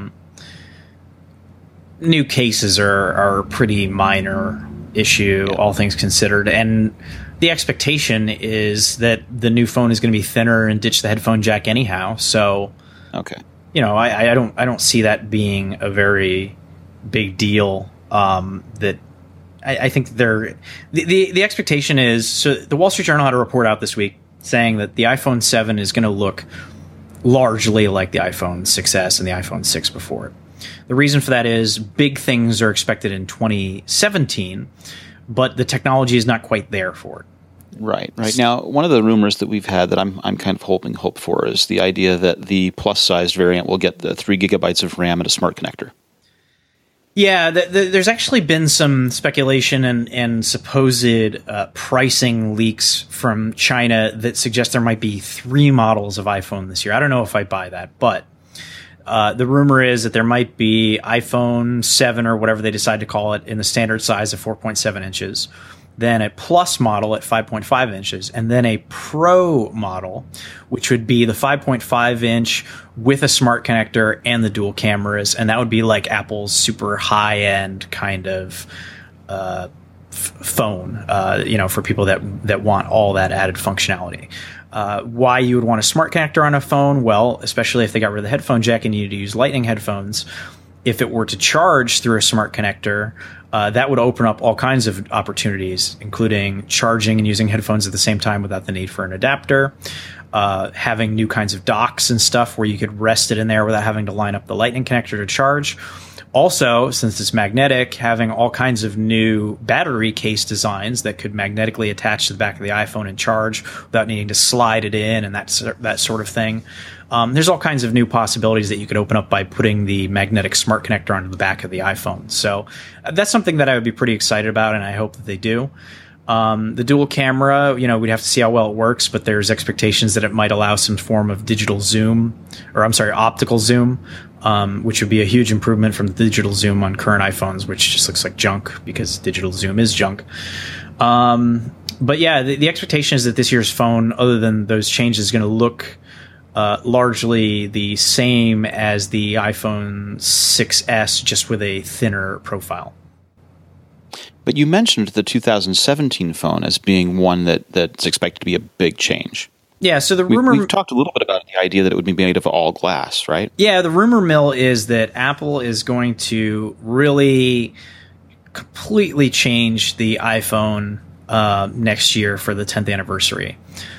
new cases are a pretty minor issue, all things considered. And the expectation is that the new phone is going to be thinner and ditch the headphone jack anyhow. So, okay, I don't see that being a very big deal. That I think the expectation is, so the Wall Street Journal had a report out this week saying that the iPhone 7 is going to look largely like the iPhone 6S and the iPhone 6 before it. The reason for that is big things are expected in 2017, but the technology is not quite there for it. Right. Now, one of the rumors that we've had that I'm kind of hope for is the idea that the plus-sized variant will get the 3 gigabytes of RAM and a smart connector. Yeah, there's actually been some speculation and supposed pricing leaks from China that suggest there might be 3 models of iPhone this year. I don't know if I buy that, but the rumor is that there might be iPhone 7 or whatever they decide to call it in the standard size of 4.7 inches, then a Plus model at 5.5 inches, and then a Pro model, which would be the 5.5 inch with a smart connector and the dual cameras, and that would be like Apple's super high-end kind of phone, for people that want all that added functionality. Why you would want a smart connector on a phone? Well, especially if they got rid of the headphone jack and you need to use Lightning headphones. If it were to charge through a smart connector, that would open up all kinds of opportunities, including charging and using headphones at the same time without the need for an adapter, having new kinds of docks and stuff where you could rest it in there without having to line up the Lightning connector to charge. Also, since it's magnetic, having all kinds of new battery case designs that could magnetically attach to the back of the iPhone and charge without needing to slide it in and that sort of thing. There's all kinds of new possibilities that you could open up by putting the magnetic smart connector onto the back of the iPhone. So that's something that I would be pretty excited about, and I hope that they do. The dual camera, we'd have to see how well it works, but there's expectations that it might allow some form of optical zoom, which would be a huge improvement from the digital zoom on current iPhones, which just looks like junk because digital zoom is junk. But yeah, the expectation is that this year's phone, other than those changes, is going to look largely the same as the iPhone 6S, just with a thinner profile. But you mentioned the 2017 phone as being one that's expected to be a big change. Yeah, so the rumor... We've talked a little bit about it the idea that it would be made of all glass, right? Yeah, the rumor mill is that Apple is going to really completely change the iPhone next year for the 10th anniversary.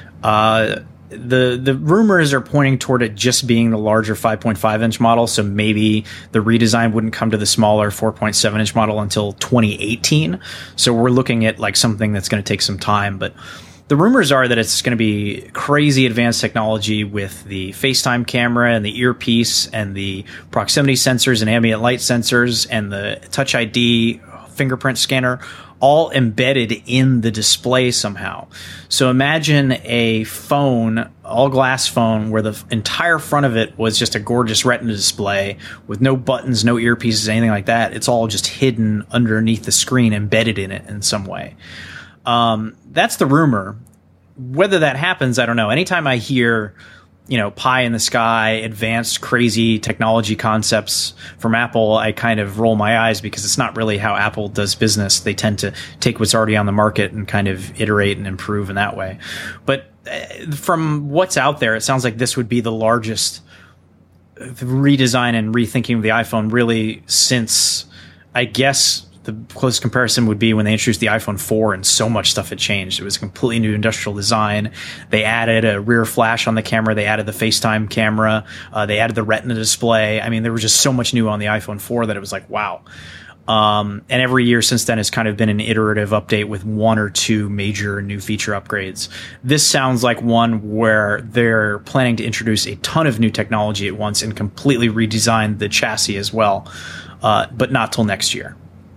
The rumors are pointing toward it just being the larger 5.5-inch model, so maybe the redesign wouldn't come to the smaller 4.7-inch model until 2018. So we're looking at like something that's going to take some time, but the rumors are that it's going to be crazy advanced technology with the FaceTime camera and the earpiece and the proximity sensors and ambient light sensors and the Touch ID fingerprint scanner all embedded in the display somehow. So imagine a phone, all glass phone, where the entire front of it was just a gorgeous Retina display with no buttons, no earpieces, anything like that. It's all just hidden underneath the screen, embedded in it in some way. That's the rumor. Whether that happens, I don't know. Anytime I hear, pie in the sky, advanced, crazy technology concepts from Apple, I kind of roll my eyes because it's not really how Apple does business. They tend to take what's already on the market and kind of iterate and improve in that way. But from what's out there, it sounds like this would be the largest redesign and rethinking of the iPhone really since, I guess, the closest comparison would be when they introduced the iPhone 4 and so much stuff had changed. It was a completely new industrial design. They added a rear flash on the camera. They added the FaceTime camera. They added the Retina display. I mean, there was just so much new on the iPhone 4 that it was like, wow. And every year since then has kind of been an iterative update with one or two major new feature upgrades. This sounds like one where they're planning to introduce a ton of new technology at once and completely redesign the chassis as well, but not till next year.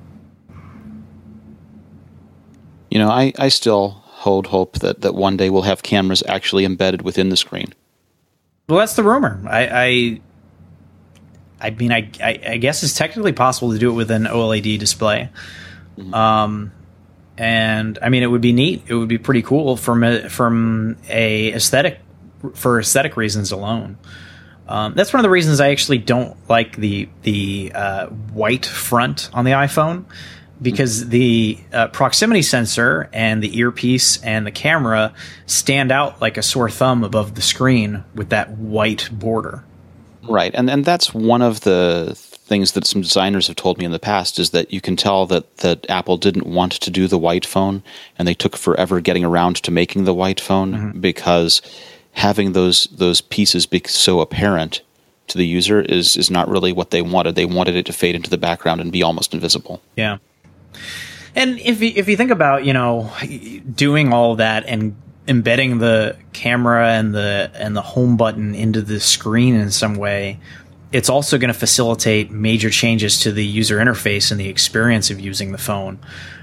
I still hold hope that one day we'll have cameras actually embedded within the screen. Well, that's the rumor. I mean, I guess it's technically possible to do it with an OLED display. Mm-hmm. And I mean, it would be neat. It would be pretty cool for aesthetic reasons alone. That's one of the reasons I actually don't like the white front on the iPhone. Because the proximity sensor and the earpiece and the camera stand out like a sore thumb above the screen with that white border. Right, and that's one of the things that some designers have told me in the past is that you can tell that Apple didn't want to do the white phone, and they took forever getting around to making the white phone because having those pieces be so apparent to the user is not really what they wanted. They wanted it to fade into the background and be almost invisible. Yeah. And if you think about, doing all of that and embedding the camera and the home button into the screen in some way, it's also going to facilitate major changes to the user interface and the experience of using the phone.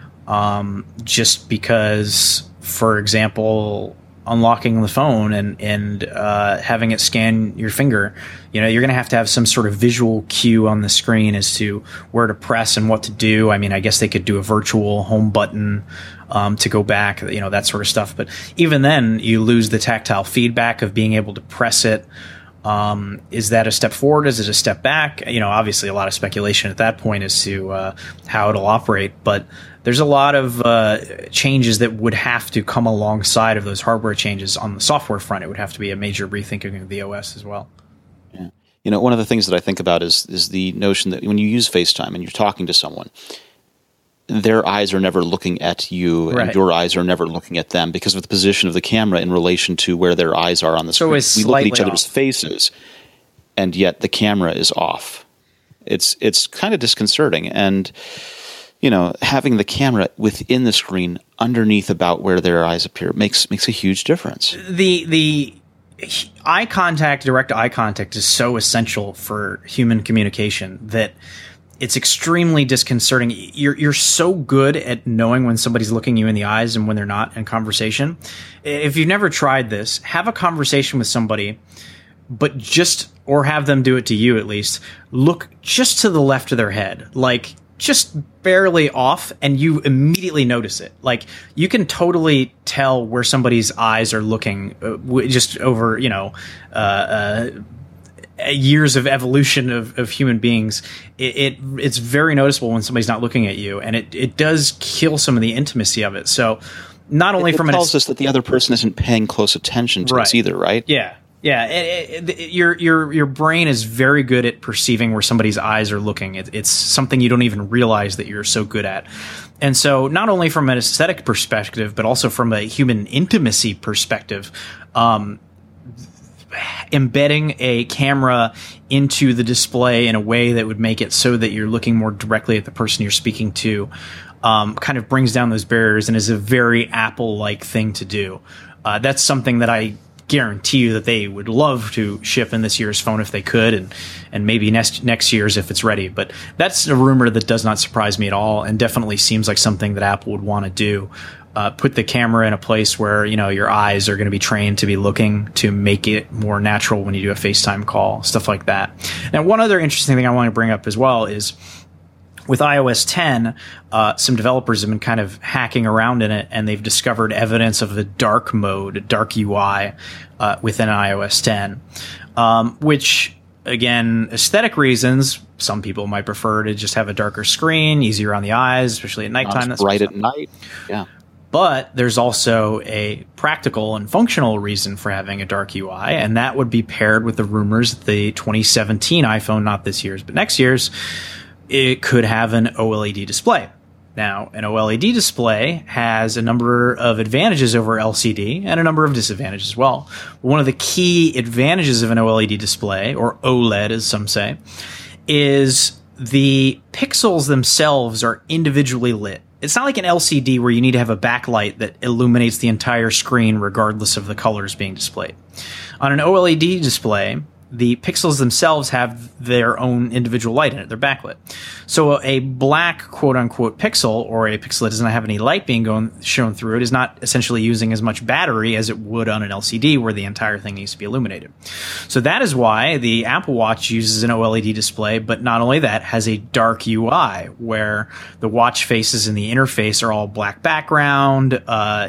Just because, for example, unlocking the phone and having it scan your finger, you're going to have some sort of visual cue on the screen as to where to press and what to do. I mean, I guess they could do a virtual home button to go back, that sort of stuff. But even then, you lose the tactile feedback of being able to press it. Is that a step forward? Is it a step back? Obviously a lot of speculation at that point as to how it'll operate, but there's a lot of changes that would have to come alongside of those hardware changes on the software front. It would have to be a major rethinking of the OS as well. Yeah. One of the things that I think about is the notion that when you use FaceTime and you're talking to someone, their eyes are never looking at you, right, and your eyes are never looking at them because of the position of the camera in relation to where their eyes are on the screen. We look at each other's faces, and yet the camera is off. It's kind of disconcerting, and having the camera within the screen underneath about where their eyes appear makes a huge difference. The eye contact, direct eye contact, is so essential for human communication that it's extremely disconcerting. You're so good at knowing when somebody's looking you in the eyes and when they're not in conversation. If you've never tried this, have a conversation with somebody, but or have them do it to you at least, look just to the left of their head, like just barely off, and you immediately notice it. Like, you can totally tell where somebody's eyes are looking just over, years of evolution of human beings. It's very noticeable when somebody's not looking at you, and it does kill some of the intimacy of it. So not only it tells us that the other person isn't paying close attention to us either, right? Yeah. Yeah, your brain is very good at perceiving where somebody's eyes are looking. It's something you don't even realize that you're so good at. And so not only from an aesthetic perspective, but also from a human intimacy perspective, embedding a camera into the display in a way that would make it so that you're looking more directly at the person you're speaking to kind of brings down those barriers and is a very Apple-like thing to do. That's something that I guarantee you that they would love to ship in this year's phone if they could, and maybe next year's if it's ready. But that's a rumor that does not surprise me at all, and definitely seems like something that Apple would want to do. Put the camera in a place where, you know, your eyes are going to be trained to be looking, to make it more natural when you do a FaceTime call, stuff like that. Now, one other interesting thing I want to bring up as well is with iOS 10, some developers have been kind of hacking around in it, and they've discovered evidence of a dark mode, a dark UI within iOS 10, which, again, aesthetic reasons, some people might prefer to just have a darker screen, easier on the eyes, especially at nighttime. Not bright at night. Yeah. But there's also a practical and functional reason for having a dark UI, and that would be paired with the rumors that the 2017 iPhone, not this year's, but next year's, it could have an OLED display. Now, an OLED display has a number of advantages over LCD and a number of disadvantages as well. One of the key advantages of an OLED display, or OLED as some say, is the pixels themselves are individually lit. It's not like an LCD where you need to have a backlight that illuminates the entire screen regardless of the colors being displayed. On an OLED display, the pixels themselves have their own individual light in it. They're backlit. So a black quote-unquote pixel, or a pixel that doesn't have any light being shown through it, is not essentially using as much battery as it would on an LCD where the entire thing needs to be illuminated. So that is why the Apple Watch uses an OLED display, but not only that, has a dark UI where the watch faces and the interface are all black background,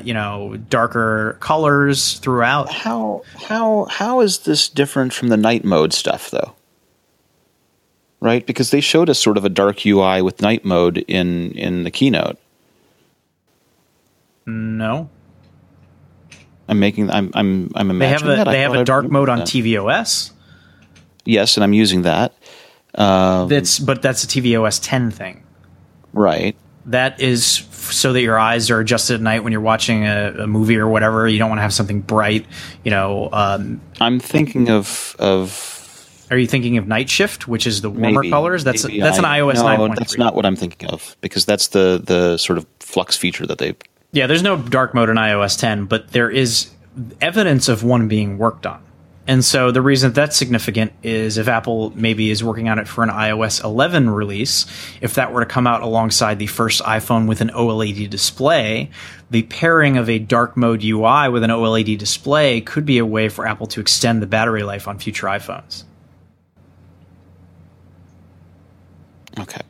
darker colors throughout. How is this different from the night mode stuff, though? Right? Because they showed us sort of a dark UI with night mode in the keynote. No. I'm imagining that. They have a dark mode on tvOS. Yes, and I'm using that. That's a tvOS 10 thing. Right. That is so that your eyes are adjusted at night when you're watching a movie or whatever. You don't want to have something bright, I'm thinking of. Are you thinking of Night Shift, which is the warmer colors? That's an iOS 9.3. No, that's not what I'm thinking of, because that's the sort of flux feature that they. Yeah, there's no dark mode in iOS 10, but there is evidence of one being worked on. And so the reason that's significant is if Apple maybe is working on it for an iOS 11 release, if that were to come out alongside the first iPhone with an OLED display, the pairing of a dark mode UI with an OLED display could be a way for Apple to extend the battery life on future iPhones. Okay.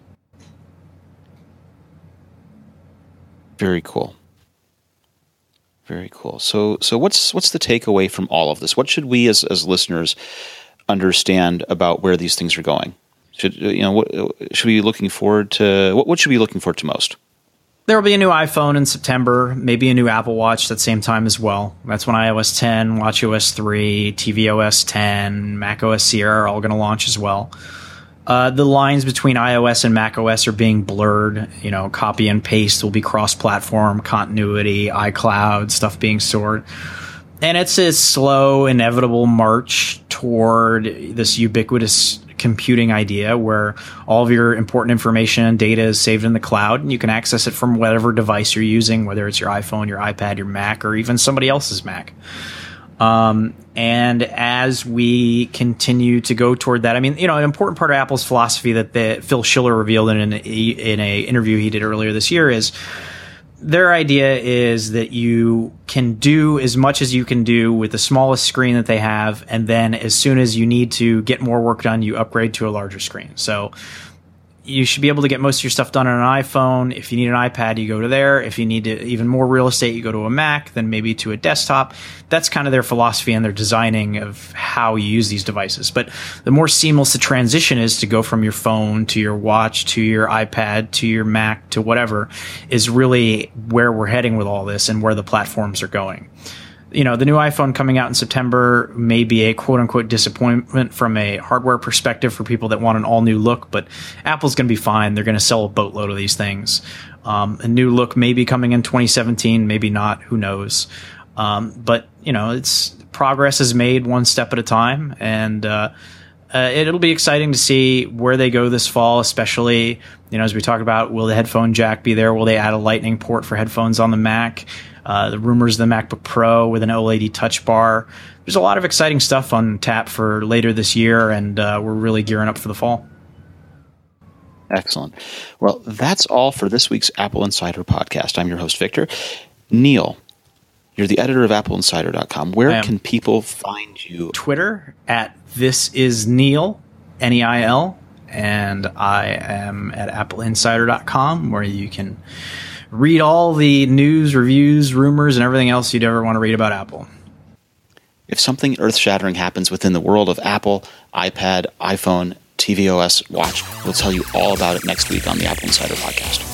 Very cool. Very cool. So what's the takeaway from all of this? What should we as listeners understand about where these things are going? Should we be looking forward to what should we be looking forward to most? There will be a new iPhone in September, maybe a new Apple Watch at the same time as well. That's when iOS 10, watchOS 3, tvOS 10, macOS Sierra are all going to launch as well. The lines between iOS and macOS are being blurred. Copy and paste will be cross-platform, continuity, iCloud, stuff being stored. And it's a slow, inevitable march toward this ubiquitous computing idea where all of your important information and data is saved in the cloud, and you can access it from whatever device you're using, whether it's your iPhone, your iPad, your Mac, or even somebody else's Mac. And as we continue to go toward that, an important part of Apple's philosophy that Phil Schiller revealed in an interview he did earlier this year is their idea is that you can do as much as you can do with the smallest screen that they have, and then as soon as you need to get more work done, you upgrade to a larger screen. So you should be able to get most of your stuff done on an iPhone. If you need an iPad, you go to there. If you need even more real estate, you go to a Mac, then maybe to a desktop. That's kind of their philosophy and their designing of how you use these devices. But the more seamless the transition is to go from your phone to your watch to your iPad to your Mac to whatever is really where we're heading with all this and where the platforms are going. the new iPhone coming out in September may be a quote-unquote disappointment from a hardware perspective for people that want an all-new look, but Apple's going to be fine. They're going to sell a boatload of these things. A new look may be coming in 2017, maybe not, who knows. But, it's progress is made one step at a time, and it'll be exciting to see where they go this fall, especially, as we talked about, will the headphone jack be there? Will they add a Lightning port for headphones on the Mac? The rumors of the MacBook Pro with an OLED Touch Bar. There's a lot of exciting stuff on tap for later this year, and we're really gearing up for the fall. Excellent. Well, that's all for this week's Apple Insider podcast. I'm your host, Victor. Neil, you're the editor of AppleInsider.com. Where can people find you? Twitter at ThisIsNeil, Neil, and I am at AppleInsider.com, where you can read all the news, reviews, rumors, and everything else you'd ever want to read about Apple. If something earth-shattering happens within the world of Apple, iPad, iPhone, tvOS, Watch, we'll tell you all about it next week on the Apple Insider podcast.